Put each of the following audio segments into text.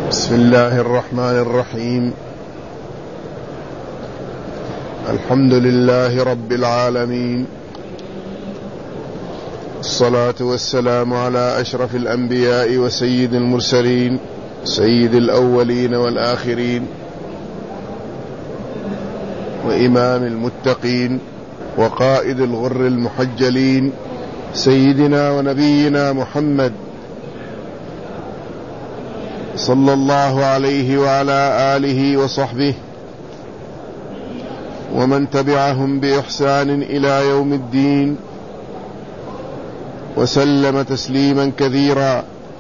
بسم الله الرحمن الرحيم. الحمد لله رب العالمين، الصلاة والسلام على أشرف الأنبياء وسيد المرسلين، سيد الأولين والآخرين، وإمام المتقين، وقائد الغر المحجلين، سيدنا ونبينا محمد صلى الله عليه وعلى آله وصحبه ومن تبعهم بإحسان إلى يوم الدين، وسلم تسليما كثيرا.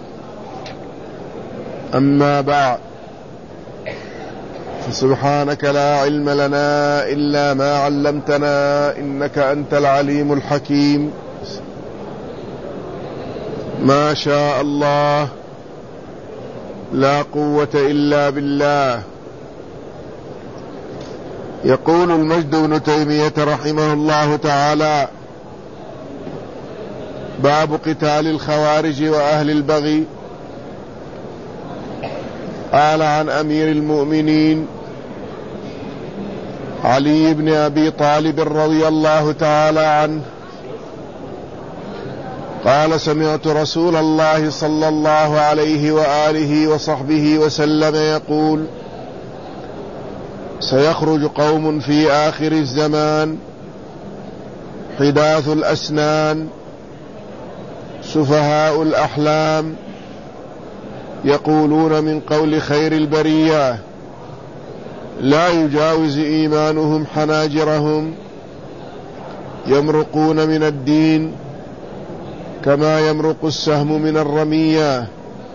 أما بعد، فسبحانك لا علم لنا إلا ما علمتنا إنك أنت العليم الحكيم. ما شاء الله، لا قوة إلا بالله. يقول المجد بن تيمية رحمه الله تعالى: باب قتال الخوارج وأهل البغي. قال عن أمير المؤمنين علي بن أبي طالب رضي الله تعالى عنه قال: سمعت رسول الله صلى الله عليه وآله وصحبه وسلم يقول: سيخرج قوم في آخر الزمان حداث الأسنان سفهاء الأحلام، يقولون من قول خير البرية لا يجاوز إيمانهم حناجرهم، يمرقون من الدين كما يمرق السهم من الرمية،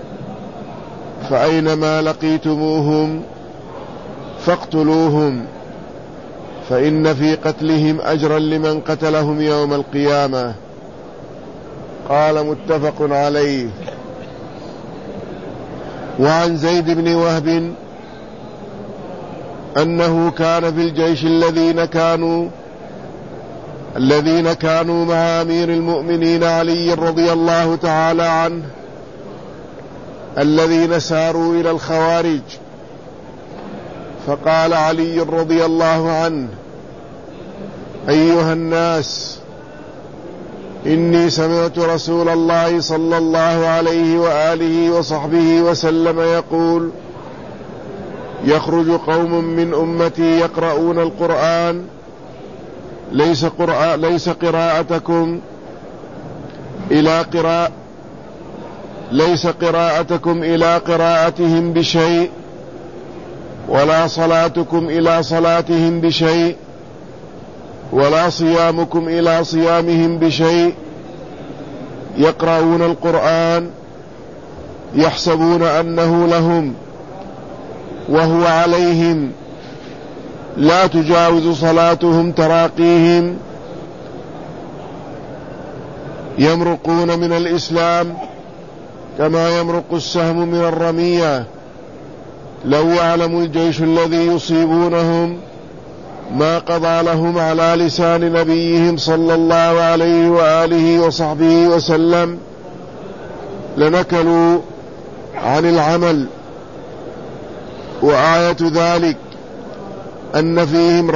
فأينما لقيتموهم فاقتلوهم، فإن في قتلهم أجرا لمن قتلهم يوم القيامة. قال: متفق عليه. وعن زيد بن وهب أنه كان في الجيش الذين كانوا مع أمير المؤمنين علي رضي الله تعالى عنه، الذين ساروا إلى الخوارج. فقال علي رضي الله عنه: أيها الناس، إني سمعت رسول الله صلى الله عليه وآله وصحبه وسلم يقول: يخرج قوم من أمتي يقرؤون القرآن ليس قراءتكم إلى قراءتهم بشيء، ولا صلاتكم إلى صلاتهم بشيء، ولا صيامكم إلى صيامهم بشيء، يقرؤون القرآن يحسبون أنه لهم وهو عليهم، لا تجاوز صلاتهم تراقيهم، يمرقون من الإسلام كما يمرق السهم من الرمية. لو يعلم الجيش الذي يصيبونهم ما قضى لهم على لسان نبيهم صلى الله عليه وآله وصحبه وسلم لنكلوا عن العمل. وآية ذلك أن فيهم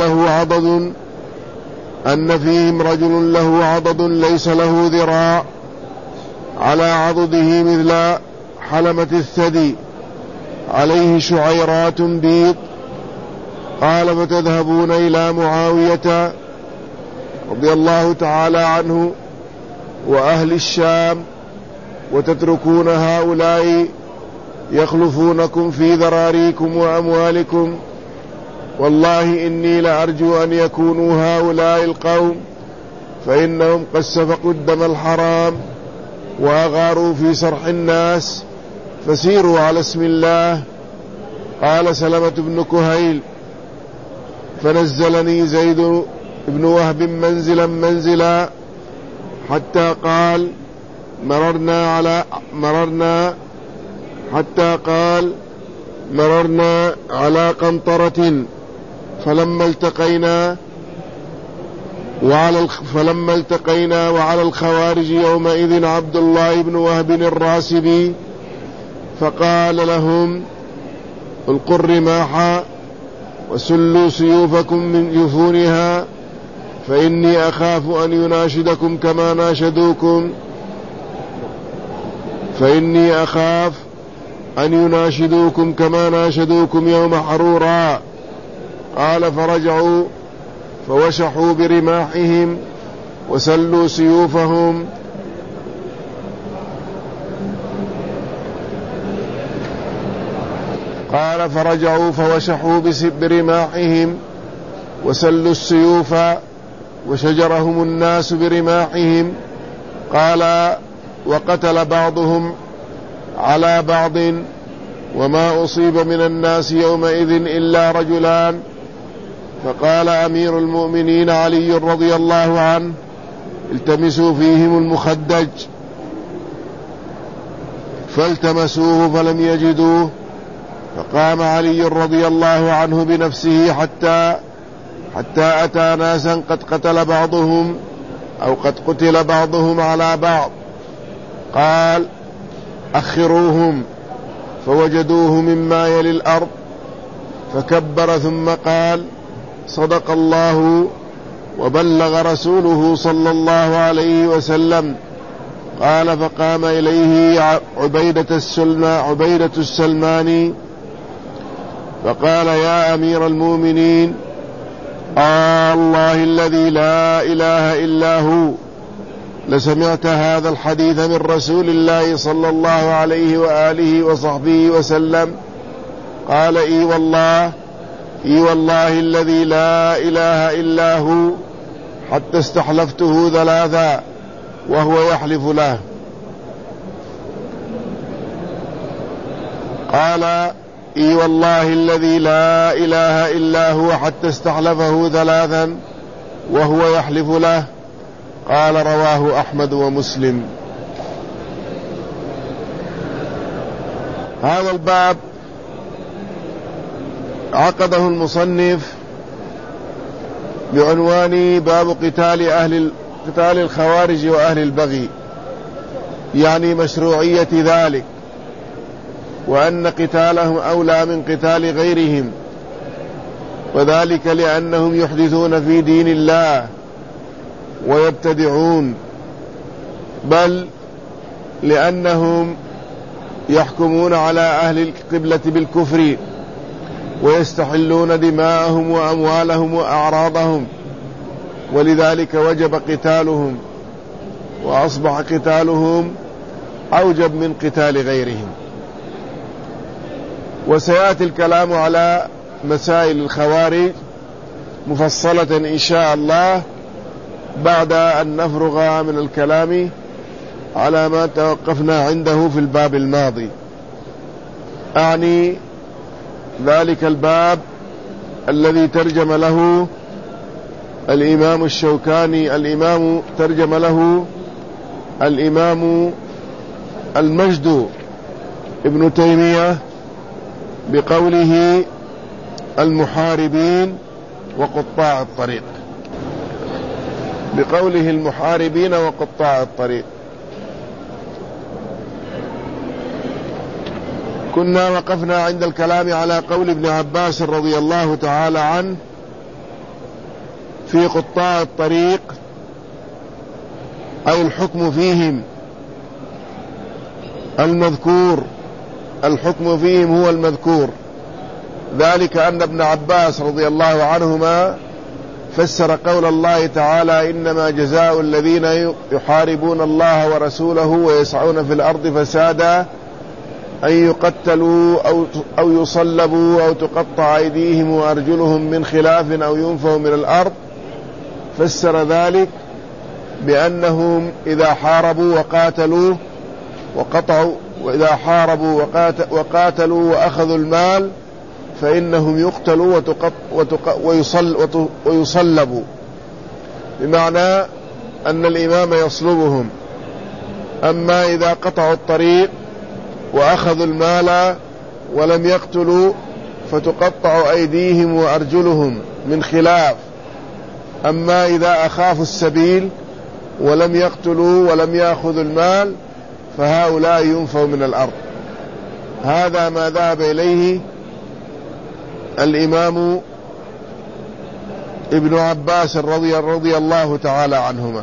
رجل له عضد ليس له ذراع على عضده مثل حلمة الثدي، عليه شعيرات بيض. قال: فتذهبون إلى معاوية رضي الله تعالى عنه وأهل الشام، وتتركون هؤلاء يخلفونكم في ذراريكم وأموالكم. والله إني لأرجو أن يكونوا هؤلاء القوم، فإنهم قد سفكوا الدم الحرام وأغاروا في سرح الناس، فسيروا على اسم الله. قال سلمة بن كهيل: فنزلني زيد بن وهب منزلا حتى قال: مررنا على قنطرة، فلما التقينا وعلى الخوارج يومئذ عبد الله بن وهب الراسبي، فقال لهم: ألقوا الرماح وسلوا سيوفكم من جفونها، فإني أخاف أن يناشدوكم كما ناشدوكم يوم حرورا. قال: فرجعوا فوشحوا برماحهم وسلوا سيوفهم. قال: فرجعوا فوشحوا برماحهم وسلوا السيوف وشجرهم الناس برماحهم. قال: وقتل بعضهم على بعض، وما أصيب من الناس يومئذ إلا رجلان. فقال أمير المؤمنين علي رضي الله عنه: التمسوا فيهم المخدج، فالتمسوه فلم يجدوه. فقام علي رضي الله عنه بنفسه حتى أتى ناسا قد قتل بعضهم على بعض. قال: أخروهم، فوجدوه مما يلي الأرض، فكبر ثم قال: صدق الله وبلغ رسوله صلى الله عليه وسلم. قال: فقام إليه عبيدة السلماني فقال: يا أمير المؤمنين، الله الذي لا إله إلا هو، لسمعت هذا الحديث من رسول الله صلى الله عليه وآله وصحبه وسلم؟ قال: إي والله الذي لا إله إلا هو، حتى استحلفته ثلاثا وهو يحلف له. قال: إي والله الذي لا إله إلا هو، حتى استحلفه ثلاثا وهو يحلف له. قال: رواه أحمد ومسلم. هذا الباب عقده المصنف بعنوان باب قتال الخوارج وأهل البغي، يعني مشروعية ذلك، وأن قتالهم أولى من قتال غيرهم، وذلك لأنهم يحدثون في دين الله ويبتدعون، بل لأنهم يحكمون على أهل القبلة بالكفر ويستحلون دماءهم وأموالهم وأعراضهم، ولذلك وجب قتالهم، وأصبح قتالهم أوجب من قتال غيرهم. وسيأتي الكلام على مسائل الخوارج مفصلة إن شاء الله بعد أن نفرغ من الكلام على ما توقفنا عنده في الباب الماضي، أعني ذلك الباب الذي ترجم له الإمام الشوكاني، ترجم له الإمام المجد ابن تيمية بقوله: المحاربين وقطاع الطريق، بقوله المحاربين وقطاع الطريق. كنا وقفنا عند الكلام على قول ابن عباس رضي الله تعالى عنه في قطاع الطريق، أي الحكم فيهم المذكور، الحكم فيهم هو المذكور. ذلك أن ابن عباس رضي الله عنهما فسر قول الله تعالى: إنما جزاء الذين يحاربون الله ورسوله ويسعون في الأرض فسادا أن يقتلوا أو يصلبوا أو تقطع أيديهم وأرجلهم من خلاف أو ينفوا من الأرض. فسر ذلك بأنهم إذا حاربوا وقاتلوا وأخذوا المال فإنهم يقتلوا ويصلبوا، بمعنى أن الإمام يصلبهم. أما إذا قطعوا الطريق وأخذوا المال ولم يقتلوا فتقطع أيديهم وأرجلهم من خلاف. أما إذا أخافوا السبيل ولم يقتلوا ولم يأخذوا المال فهؤلاء ينفوا من الأرض. هذا ما ذهب إليه الإمام ابن عباس رضي الله تعالى عنهما.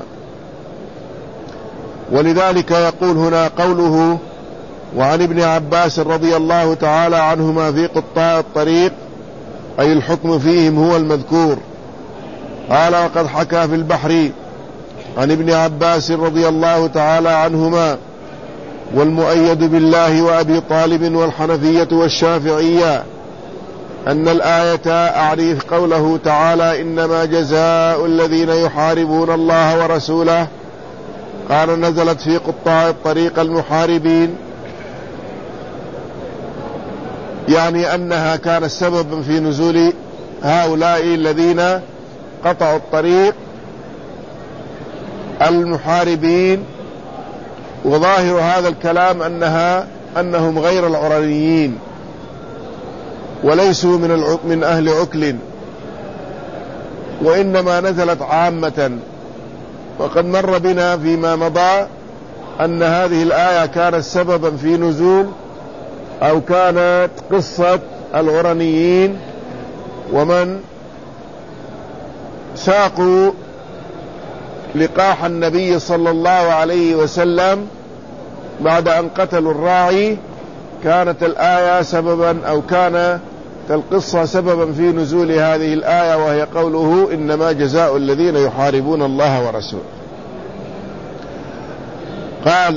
ولذلك يقول هنا قوله وعن ابن عباس رضي الله تعالى عنهما في قطاع الطريق، أي الحكم فيهم هو المذكور. قال وقد حكى في البحر عن ابن عباس رضي الله تعالى عنهما والمؤيد بالله وأبي طالب والحنفية والشافعية أن الآية أعني قوله تعالى إنما جزاء الذين يحاربون الله ورسوله، قال نزلت في قطاع الطريق المحاربين، يعني أنها كانت سببا في نزول هؤلاء الذين قطعوا الطريق المحاربين. وظاهر هذا الكلام أنهم غير العرنيين وليسوا من أهل عكل، وإنما نزلت عامة. وقد مر بنا فيما مضى أن هذه الآية كانت سببا في نزول أو كانت قصة العرنيين ومن ساقوا لقاح النبي صلى الله عليه وسلم بعد أن قتلوا الراعي. كانت الآية سببا أو كانت القصة سببا في نزول هذه الآية، وهي قوله إنما جزاء الذين يحاربون الله ورسوله. قال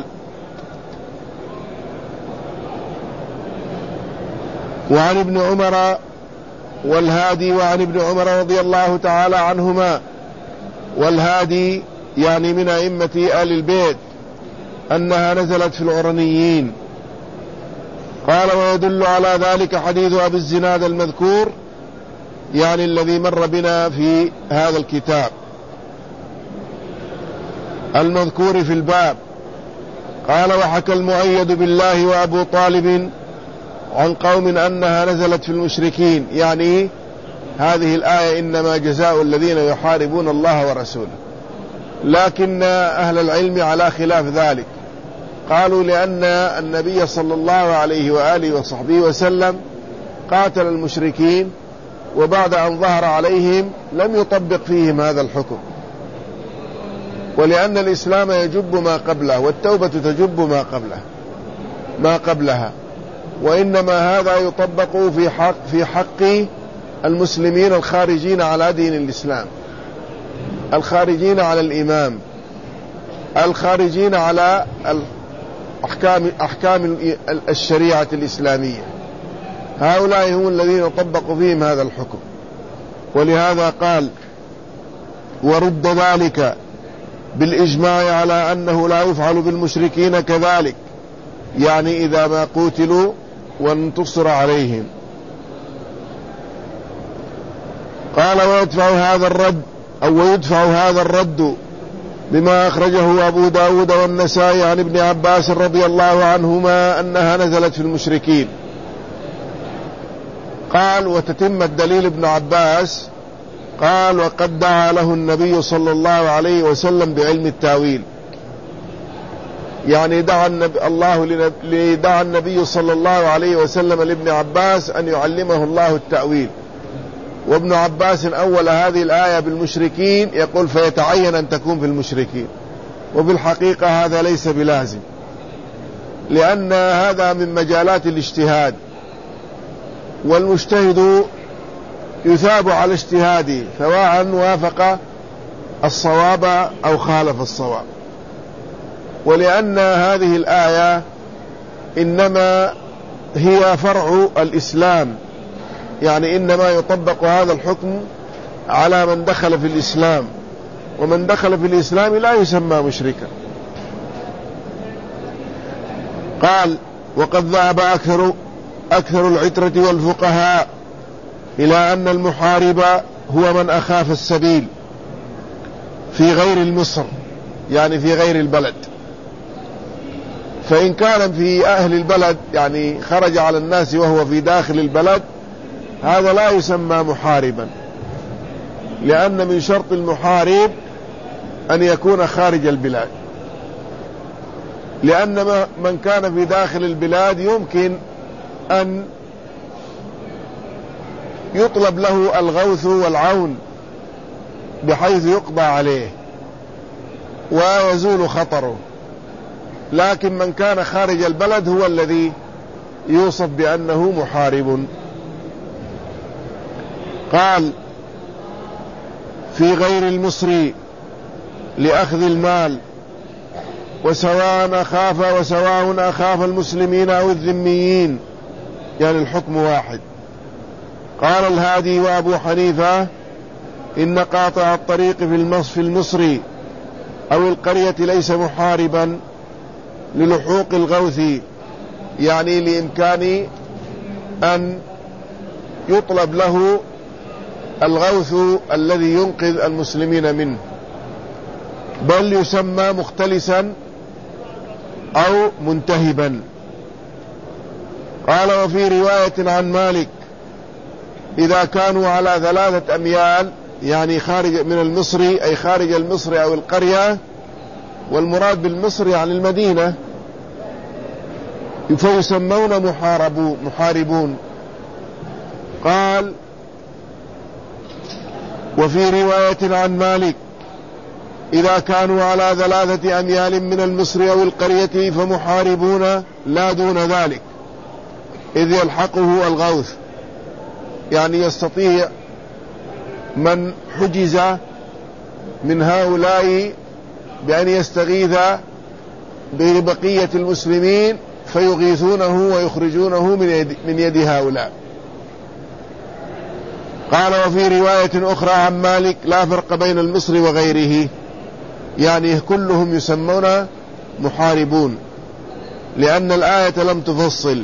وعن ابن عمر والهادي وعن ابن عمر رضي الله تعالى عنهما، والهادي يعني من أئمة آل البيت، أنها نزلت في العرنيين. قال ويدل على ذلك حديث أبي الزناد المذكور، يعني الذي مر بنا في هذا الكتاب المذكور في الباب. قال وحكى المؤيد بالله وأبو طالب عن قوم أنها نزلت في المشركين، يعني هذه الآية إنما جزاء الذين يحاربون الله ورسوله. لكن أهل العلم على خلاف ذلك، قالوا لأن النبي صلى الله عليه وآله وصحبه وسلم قاتل المشركين، وبعد أن ظهر عليهم لم يطبق فيهم هذا الحكم، ولأن الإسلام يجب ما قبله والتوبة تجب ما قبلها، وإنما هذا يطبق في حق المسلمين الخارجين على دين الإسلام، الخارجين على الإمام، الخارجين على أحكام الشريعة الإسلامية. هؤلاء هم الذين يطبق فيهم هذا الحكم. ولهذا قال ورد ذلك بالإجماع على أنه لا يفعل بالمشركين كذلك، يعني إذا ما قتلوا وانتصر عليهم. قال ويدفع هذا الرد بما أخرجه أبو داود والنسائي عن ابن عباس رضي الله عنهما أنها نزلت في المشركين. قال وتتم الدليل ابن عباس، قال وقد دعا له النبي صلى الله عليه وسلم بعلم التاويل، يعني دعا النبي صلى الله عليه وسلم لابن عباس أن يعلمه الله التأويل. وابن عباس أول هذه الآية بالمشركين يقول فيتعين أن تكون في المشركين، وبالحقيقة هذا ليس بلازم، لأن هذا من مجالات الاجتهاد، والمجتهد يثاب على اجتهاده سواء وافق الصواب أو خالف الصواب. ولأن هذه الآية إنما هي فرع الإسلام، يعني إنما يطبق هذا الحكم على من دخل في الإسلام، ومن دخل في الإسلام لا يسمى مشركا. قال وقد ذهب أكثر العترة والفقهاء إلى أن المحارب هو من أخاف السبيل في غير المصر، يعني في غير البلد. فإن كان في أهل البلد يعني خرج على الناس وهو في داخل البلد، هذا لا يسمى محاربا، لأن من شرط المحارب أن يكون خارج البلاد، لأن من كان في داخل البلاد يمكن أن يطلب له الغوث والعون بحيث يقضى عليه ويزول خطره، لكن من كان خارج البلد هو الذي يوصف بأنه محارب. قال في غير المصري لأخذ المال وسواء أخاف المسلمين أو الذميين، يعني الحكم واحد. قال الهادي وأبو حنيفة إن قاطع الطريق في المصري أو القرية ليس محاربا للحوق الغوث، يعني لإمكان أن يطلب له الغوث الذي ينقذ المسلمين منه، بل يسمى مختلسا أو منتهبا. قال وفي رواية عن مالك إذا كانوا على 3 أميال، يعني خارج من المصري أي خارج المصري أو القرية، والمراد بالمصري عن المدينة، فيسمون محاربون. قال وفي رواية عن مالك إذا كانوا على 3 أميال من المصر أو القرية فمحاربون لا دون ذلك، إذ يلحقه الغوث، يعني يستطيع من حجز من هؤلاء بأن يستغيث ببقية المسلمين فيغيثونه ويخرجونه من يد هؤلاء. قال وفي رواية أخرى عن مالك لا فرق بين المصري وغيره، يعني كلهم يسمون محاربون، لأن الآية لم تفصل.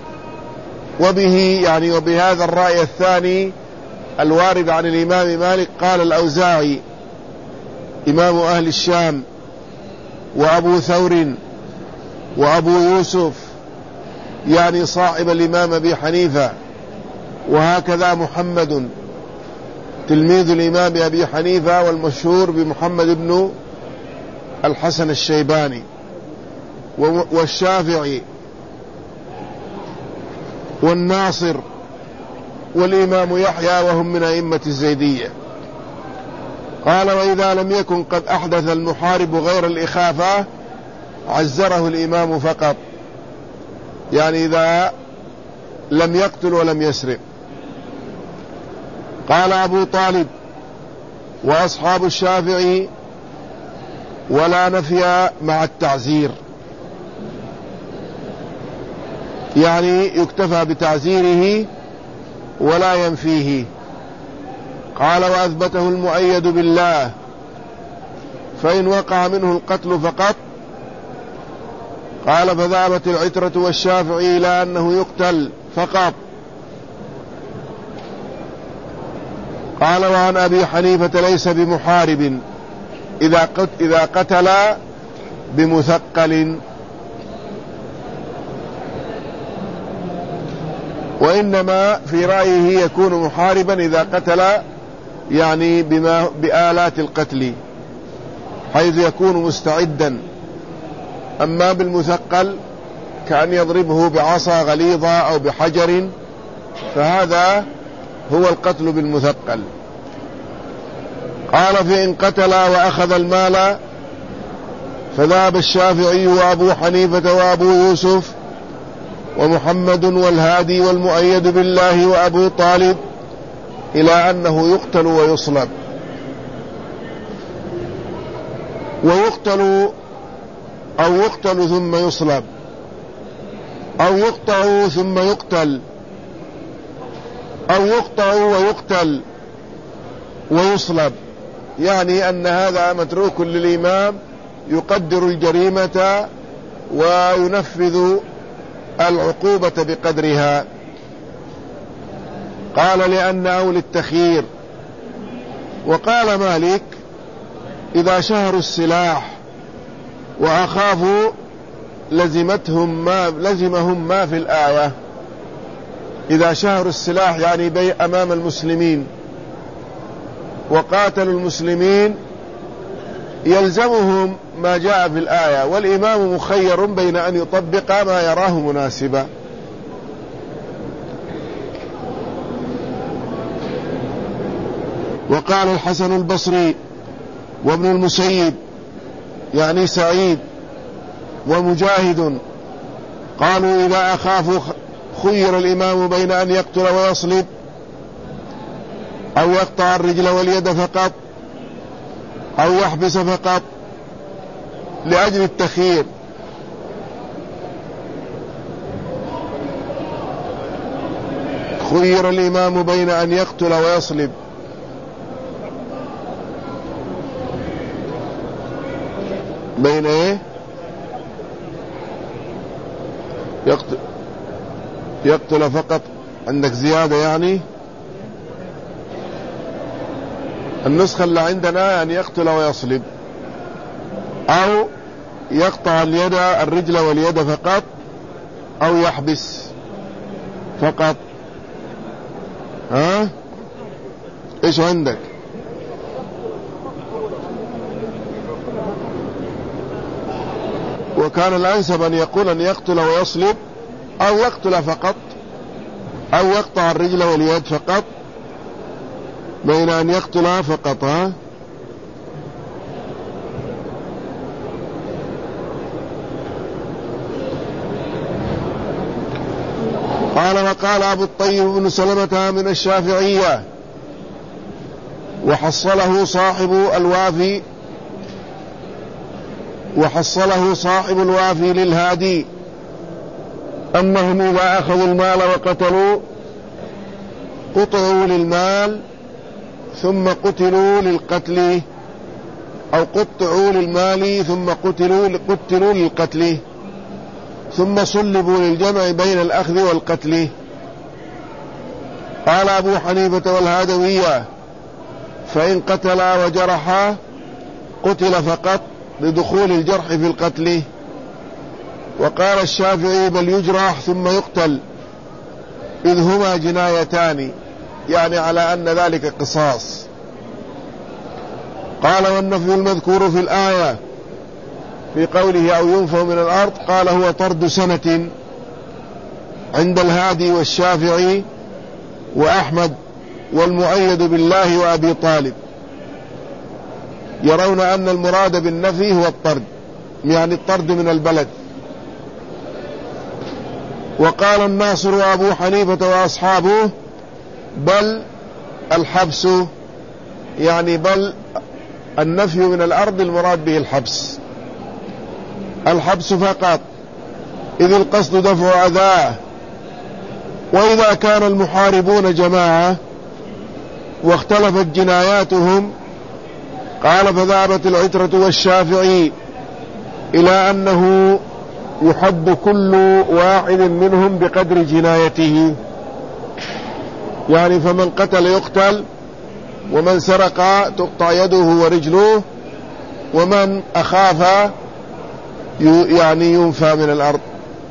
وبه يعني وبهذا الرأي الثاني الوارد عن الإمام مالك قال الأوزاعي إمام أهل الشام وأبو ثور وأبو يوسف، يعني صاحب الإمام أبي حنيفة، وهكذا محمد تلميذ الإمام أبي حنيفة والمشهور بمحمد بن الحسن الشيباني، والشافعي والناصر والإمام يحيى، وهم من أئمة الزيدية. قال وإذا لم يكن قد أحدث المحارب غير الإخافة عزره الإمام فقط، يعني إذا لم يقتل ولم يسرق. قال أبو طالب وأصحاب الشافعي ولا نفي مع التعزير، يعني يكتفى بتعزيره ولا ينفيه. قال وأثبته المؤيد بالله، فإن وقع منه القتل فقط. قال فذهبت العترة والشافعي إلى أنه يقتل فقط. قال وعن أبي حنيفة ليس بمحارب إذا قتل بمثقل، وإنما في رأيه يكون محاربا إذا قتل يعني بآلات القتل حيث يكون مستعدا. أما بالمثقل كأن يضربه بعصا غليظة أو بحجر، فهذا هو القتل بالمثقل. قال فإن قتل وأخذ المال فذهب الشافعي وأبو حنيفة وأبو يوسف ومحمد والهادي والمؤيد بالله وأبو طالب إلى أنه يقتل ويصلب، ويقتل أو يقتل ثم يصلب، أو يقطع ثم يقتل، أو يقطع ويقتل ويصلب، يعني أن هذا متروك للإمام يقدر الجريمة وينفذ العقوبة بقدرها. قال لأنه للتخيير. وقال مالك إذا شهروا السلاح وأخافوا لزمهم ما في الآية. إذا شهروا السلاح يعني أمام المسلمين وقاتلوا المسلمين يلزمهم ما جاء في الآية، والإمام مخير بين أن يطبق ما يراه مناسبا. وقال الحسن البصري وابن المسيب يعني سعيد ومجاهد قالوا إذا أخافوا خير الإمام بين أن يقتل ويصلب أو يقطع الرجل واليد فقط أو يحبس فقط لأجل التخيير. خير الإمام بين أن يقتل ويصلب بين إيه؟ يقتل فقط. عندك زيادة يعني؟ النسخة اللي عندنا أن يقتل ويصلب أو يقطع الرجل واليد فقط أو يحبس فقط. ها؟ إيش عندك؟ وكان الأنسب أن يقول أن يقتل ويصلب أو يقتل فقط أو يقطع الرجل واليد فقط بين أن يقتل فقط. ها؟ قال وقال أبو الطيب بن سلمة من الشافعية وحصله صاحب الوافي للهادي أنهم إذا أخذوا المال وقتلوا قطعوا للمال ثم قتلوا للقتل أو قطعوا للمال ثم قتلوا للقتل ثم صلبوا للجمع بين الأخذ والقتل. قال أبو حنيفة والهادوية فإن قتلا وجرحا قتل فقط لدخول الجرح في القتل. وقال الشافعي بل يجرح ثم يقتل إذ هما جنايتان يعني على أن ذلك قصاص. قال والنفي المذكور في الآية في قوله أو ينفوا من الأرض قال هو طرد سنة عند الهادي والشافعي وأحمد والمؤيد بالله وأبي طالب يرون أن المراد بالنفي هو الطرد يعني الطرد من البلد. وقال الناصر وأبو حنيفة وأصحابه بل الحبس يعني بل النفي من الأرض المراد به الحبس فقط إذ القصد دفع أذاه. وإذا كان المحاربون جماعة واختلفت جناياتهم قال فذهبت العترة والشافعي إلى أنه يحد كل واحد منهم بقدر جنايته يعني فمن قتل يقتل ومن سرق تقطع يده ورجله ومن أخاف يعني ينفى من الأرض.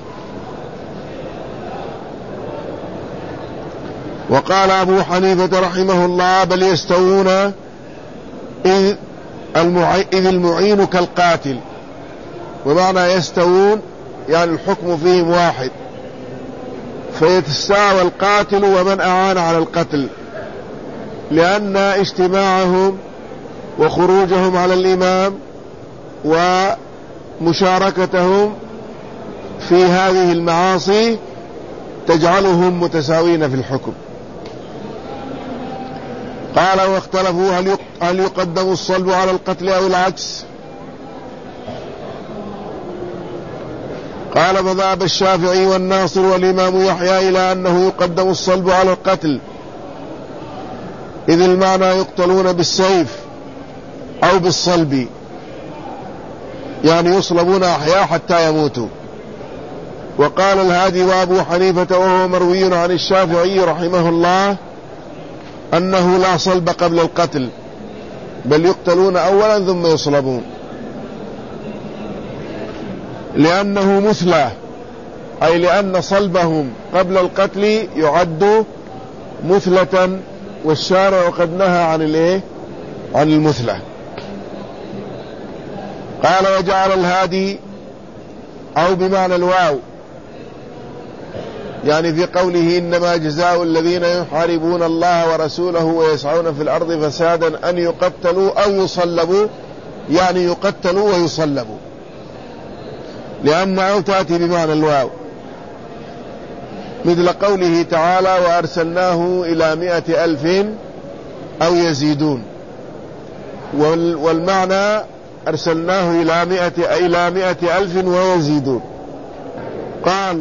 وقال أبو حنيفة رحمه الله بل يستوون إذ المعين كالقاتل. ومعنى يستوون يعني الحكم فيهم واحد فيتساوى القاتل ومن أعان على القتل لأن اجتماعهم وخروجهم على الإمام ومشاركتهم في هذه المعاصي تجعلهم متساوين في الحكم. قال واختلفوا هل يقدم الصلب على القتل أو العكس. قال فذهب الشافعي والناصر والإمام يحيى إلى أنه يقدم الصلب على القتل إذ المعنى يقتلون بالسيف أو بالصلب يعني يصلبون أحياء حتى يموتوا. وقال الهادي وأبو حنيفة وهو مروي عن الشافعي رحمه الله أنه لا صلب قبل القتل بل يقتلون أولا ثم يصلبون لأنه مثلى أي لأن صلبهم قبل القتل يعد مثلة والشارع قد نهى عن المثلة. قال وجعل الهادي أو بمعنى الواو يعني في قوله إنما جزاء الذين يحاربون الله ورسوله ويسعون في الأرض فسادا أن يقتلوا أو يصلبوا، يعني يقتلوا ويصلبوا، لأن أو تأتي بمعنى الواو، مثل قوله تعالى وأرسلناه إلى 100,000 أو يزيدون، والمعنى أرسلناه إلى 100,000 ويزيدون. قال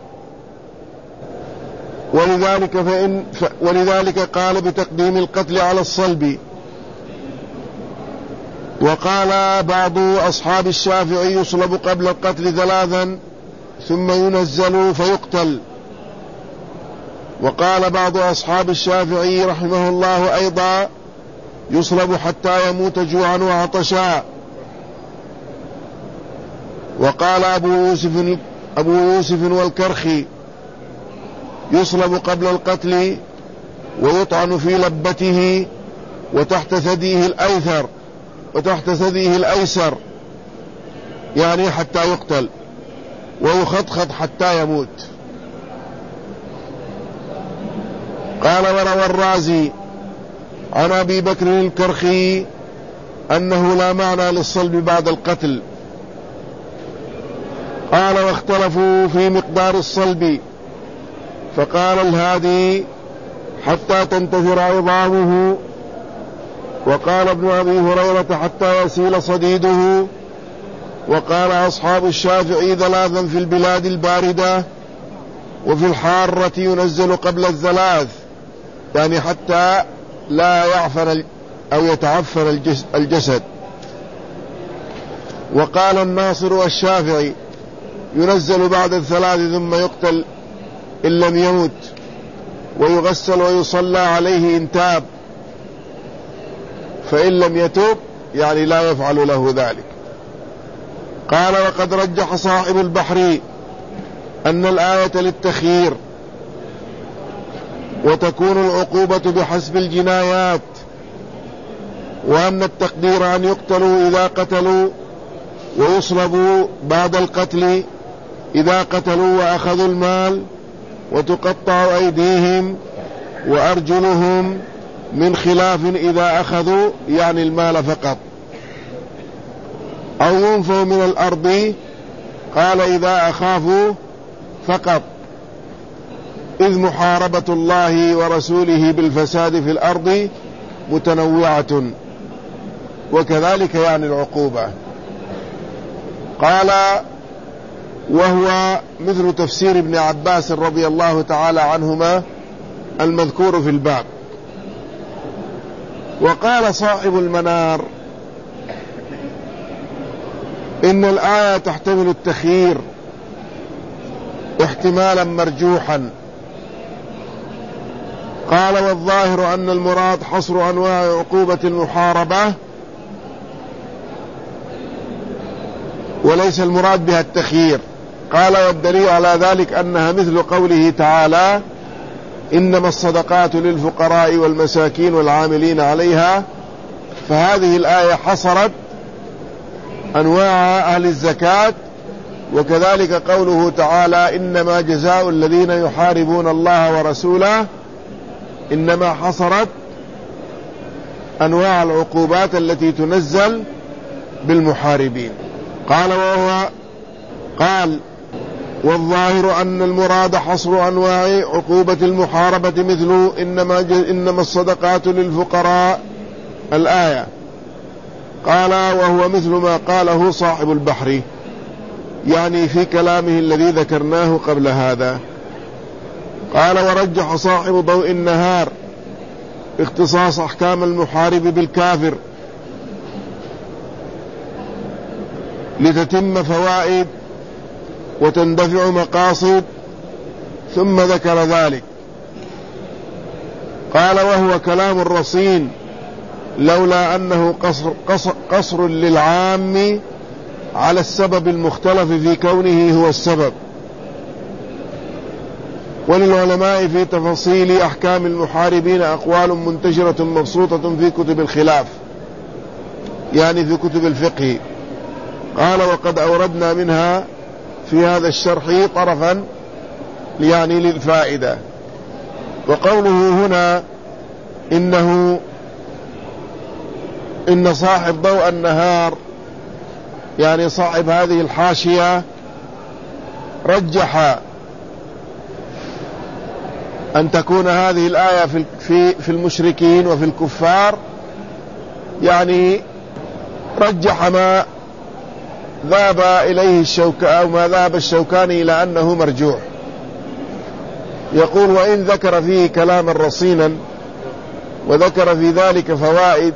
ولذلك قال بتقديم القتل على الصلب. وقال بعض أصحاب الشافعي يصلب قبل القتل 3 ثم ينزل فيقتل. وقال بعض أصحاب الشافعي رحمه الله أيضا يصلب حتى يموت جوعا وعطشا. وقال أبو يوسف والكرخي يصلب قبل القتل ويطعن في لبته وتحت ثديه الأيسر يعني حتى يقتل، ويخضخض حتى يموت. قال وروى الرازي عن أبي بكر الكرخي أنه لا معنى للصلب بعد القتل. قال واختلفوا في مقدار الصلب، فقال الهادي حتى تنتثر عظامه، وقال ابن أبي هريرة حتى يسيل صديده، وقال أصحاب الشافعي 3 في البلاد الباردة، وفي الحارة ينزل قبل 3 يعني حتى لا يعفن أو يتعفن الجسد. وقال الناصر والشافعي ينزل بعد 3 ثم يقتل إن لم يمت، ويغسل ويصلى عليه إن تاب، فإن لم يتوب يعني لا يفعل له ذلك. قال وقد رجح صاحب البحر أن الآية للتخيير، وتكون العقوبة بحسب الجنايات، وأن التقدير أن يقتلوا إذا قتلوا ويصلبوا بعد القتل إذا قتلوا وأخذوا المال، وتقطع أيديهم وأرجلهم من خلاف إذا أخذوا يعني المال فقط، أو ينفوا من الأرض قال إذا أخافوا فقط، إذ محاربة الله ورسوله بالفساد في الأرض متنوعة، وكذلك يعني العقوبة. قال وهو مثل تفسير ابن عباس رضي الله تعالى عنهما المذكور في الباب. وقال صاحب المنار إن الآية تحتمل التخيير احتمالا مرجوحا. قال والظاهر أن المراد حصر أنواع عقوبة المحاربة، وليس المراد بها التخيير. قال والدليل على ذلك أنها مثل قوله تعالى إنما الصدقات للفقراء والمساكين والعاملين عليها، فهذه الآية حصرت أنواع أهل الزكاة. وكذلك قوله تعالى إنما جزاء الذين يحاربون الله ورسوله، إنما حصرت أنواع العقوبات التي تنزل بالمحاربين. قال والظاهر أن المراد حصر أنواع عقوبة المحاربة مثل إنما الصدقات للفقراء الآية. قال وهو مثل ما قاله صاحب البحر يعني في كلامه الذي ذكرناه قبل هذا. قال ورجح صاحب ضوء النهار اختصاص أحكام المحارب بالكافر لتتم فوائد وتندفع مقاصد، ثم ذكر ذلك. قال وهو كلام الرصين لولا أنه قصر للعام على السبب المختلف في كونه هو السبب. وللعلماء في تفاصيل أحكام المحاربين أقوال منتشرة مبسوطة في كتب الخلاف يعني في كتب الفقه. قال وقد أوردنا منها في هذا الشرح طرفا يعني للفائدة. وقوله هنا إن صاحب ضوء النهار يعني صاحب هذه الحاشية رجح أن تكون هذه الآية في المشركين وفي الكفار، يعني رجح ما ذهب إليه أو ما ذهب الشوكاني إلى أنه مرجوح. يقول: وإن ذكر فيه كلاما رصينا وذكر في ذلك فوائد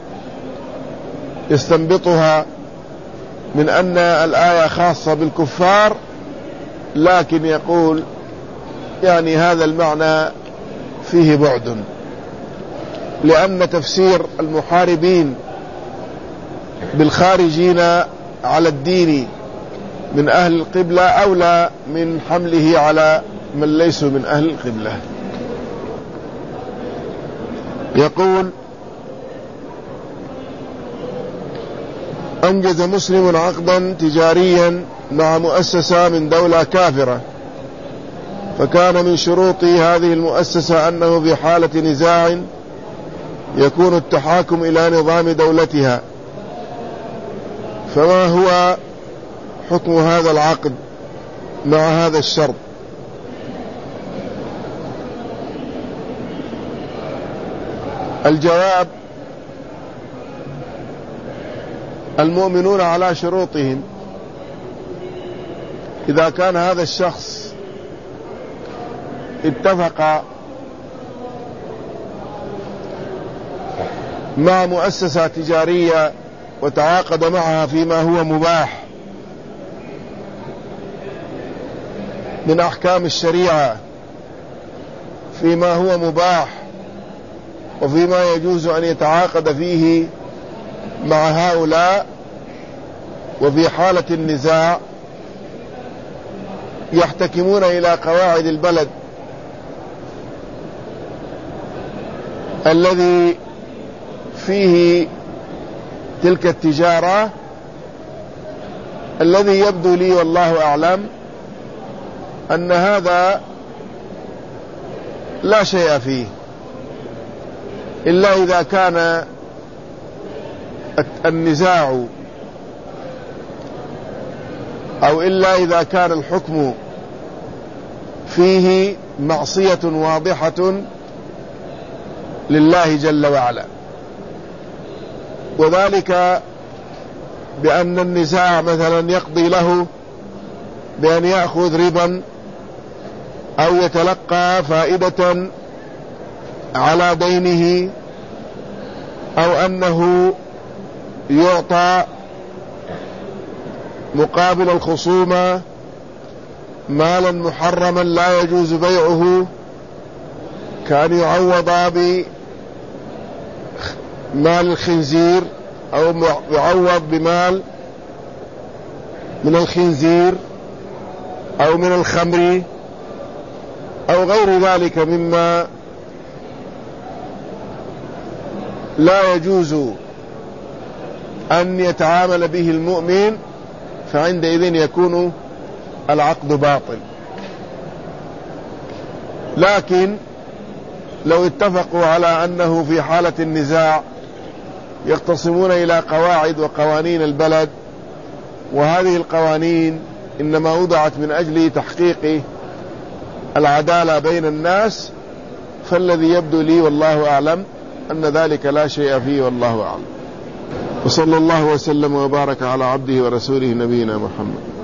يستنبطها من أن الآية خاصة بالكفار، لكن يقول يعني هذا المعنى فيه بعد، لأن تفسير المحاربين بالخارجين على الدين من أهل القبلة أولى من حمله على من ليسوا من أهل القبلة. يقول: أنجز مسلم عقدا تجاريا مع مؤسسة من دولة كافرة، فكان من شروط هذه المؤسسة أنه في حالة نزاع يكون التحاكم إلى نظام دولتها، فما هو حكم هذا العقد مع هذا الشرط؟ الجواب: المؤمنون على شروطهم. إذا كان هذا الشخص اتفق مع مؤسسة تجارية وتعاقد معها فيما هو مباح من أحكام الشريعة، فيما هو مباح وفيما يجوز أن يتعاقد فيه مع هؤلاء، وفي حالة النزاع يحتكمون إلى قواعد البلد الذي فيه تلك التجارة، الذي يبدو لي والله أعلم أن هذا لا شيء فيه، إلا إذا كان النزاع أو إلا إذا كان الحكم فيه معصية واضحة لله جل وعلا، وذلك بأن النزاع مثلا يقضي له بأن يأخذ ربا أو يتلقى فائدة على دينه، أو أنه يعطى مقابل الخصومة مالا محرما لا يجوز بيعه، كان يعوض بمال الخنزير أو يعوض بمال من الخنزير أو من الخمر أو غير ذلك مما لا يجوز أن يتعامل به المؤمن، فعندئذ يكون العقد باطل. لكن لو اتفقوا على أنه في حالة النزاع يختصمون إلى قواعد وقوانين البلد، وهذه القوانين إنما وضعت من أجل تحقيق العدالة بين الناس، فالذي يبدو لي والله أعلم أن ذلك لا شيء فيه والله أعلم. وصلى الله وسلم وبارك على عبده ورسوله نبينا محمد.